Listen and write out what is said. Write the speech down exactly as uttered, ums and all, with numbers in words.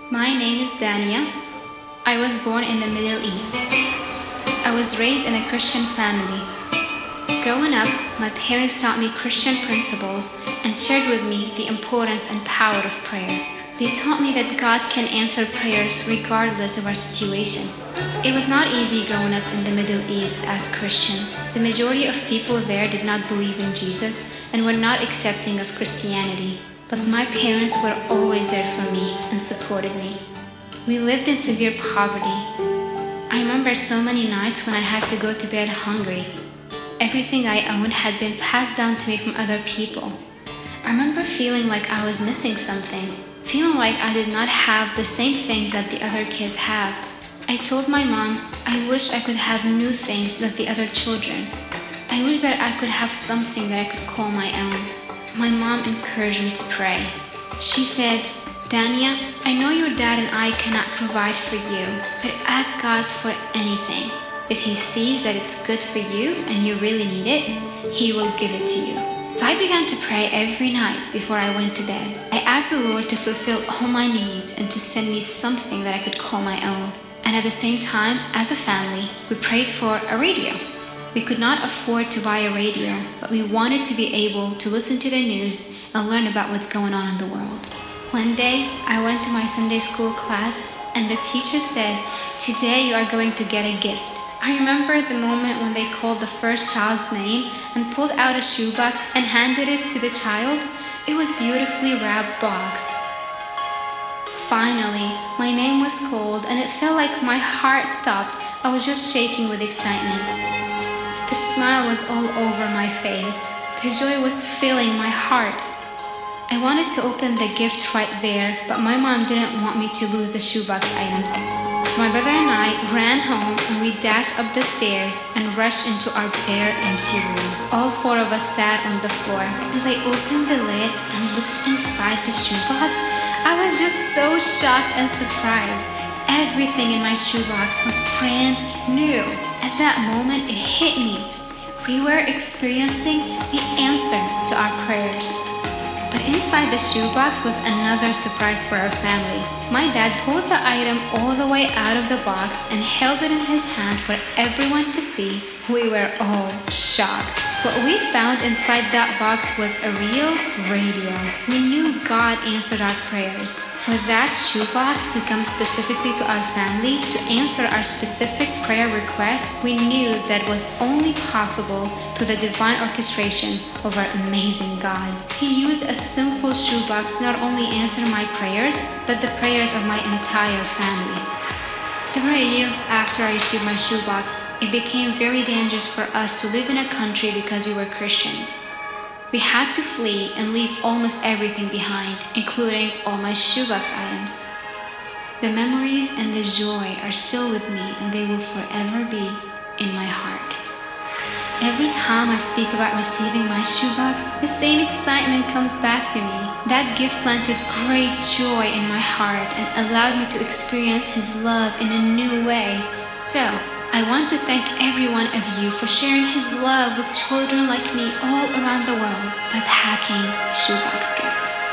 My name is Dania. I was born in the Middle East. I was raised in a Christian family. Growing up, my parents taught me Christian principles and shared with me the importance and power of prayer. They taught me that God can answer prayers regardless of our situation. It was not easy growing up in the Middle East as Christians. The majority of people there did not believe in Jesus and were not accepting of Christianity. But my parents were always there for me and supported me. We lived in severe poverty. I remember so many nights when I had to go to bed hungry. Everything I owned had been passed down to me from other people. I remember feeling like I was missing something, feeling like I did not have the same things that the other kids have. I told my mom, I wish I could have new things like the other children. I wish that I could have something that I could call my own. My mom encouraged me to pray. She said, Dania, I know your dad and I cannot provide for you, but ask God for anything. If He sees that it's good for you and you really need it, He will give it to you. So I began to pray every night before I went to bed. I asked the Lord to fulfill all my needs and to send me something that I could call my own. And at the same time, as a family, we prayed for a radio. We could not afford to buy a radio, but we wanted to be able to listen to the news and learn about what's going on in the world. One day, I went to my Sunday school class and the teacher said, today you are going to get a gift. I remember the moment when they called the first child's name and pulled out a shoebox and handed it to the child. It was a beautifully wrapped box. Finally, my name was called and it felt like my heart stopped. I was just shaking with excitement. The smile was all over my face. The joy was filling my heart. I wanted to open the gift right there, but my mom didn't want me to lose the shoebox items. So my brother and I ran home and we dashed up the stairs and rushed into our bare empty room. All four of us sat on the floor. As I opened the lid and looked inside the shoebox, I was just so shocked and surprised. Everything in my shoebox was brand new. At that moment, it hit me. We were experiencing the answer to our prayers. But inside the shoebox was another surprise for our family. My dad pulled the item all the way out of the box and held it in his hand for everyone to see. We were all shocked. What we found inside that box was a real radio. We knew God answered our prayers. For that shoebox to come specifically to our family to answer our specific prayer request, we knew that was only possible through the divine orchestration of our amazing God. He used a simple shoebox to not only answer my prayers, but the prayers of my entire family. Several years after I received my shoebox, it became very dangerous for us to live in a country because we were Christians. We had to flee and leave almost everything behind, including all my shoebox items. The memories and the joy are still with me and they will forever be in my heart. Every time I speak about receiving my shoebox, the same excitement comes back to me. That gift planted great joy in my heart and allowed me to experience His love in a new way. So, I want to thank every one of you for sharing His love with children like me all around the world by packing a shoebox gift.